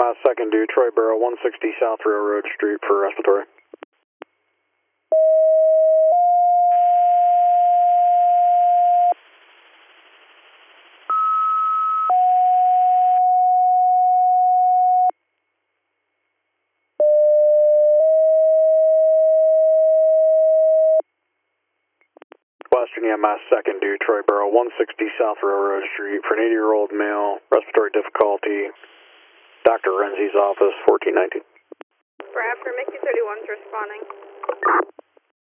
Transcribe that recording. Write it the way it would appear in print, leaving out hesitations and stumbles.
EMS second due, Troy Barrow, 160 South Railroad Street for respiratory. Western EMS second due, Troy Barrow, 160 South Railroad Street for an 80-year-old male, respiratory difficulty, Dr. Renzi's office, 1419. Bradford, Mickey 31's responding.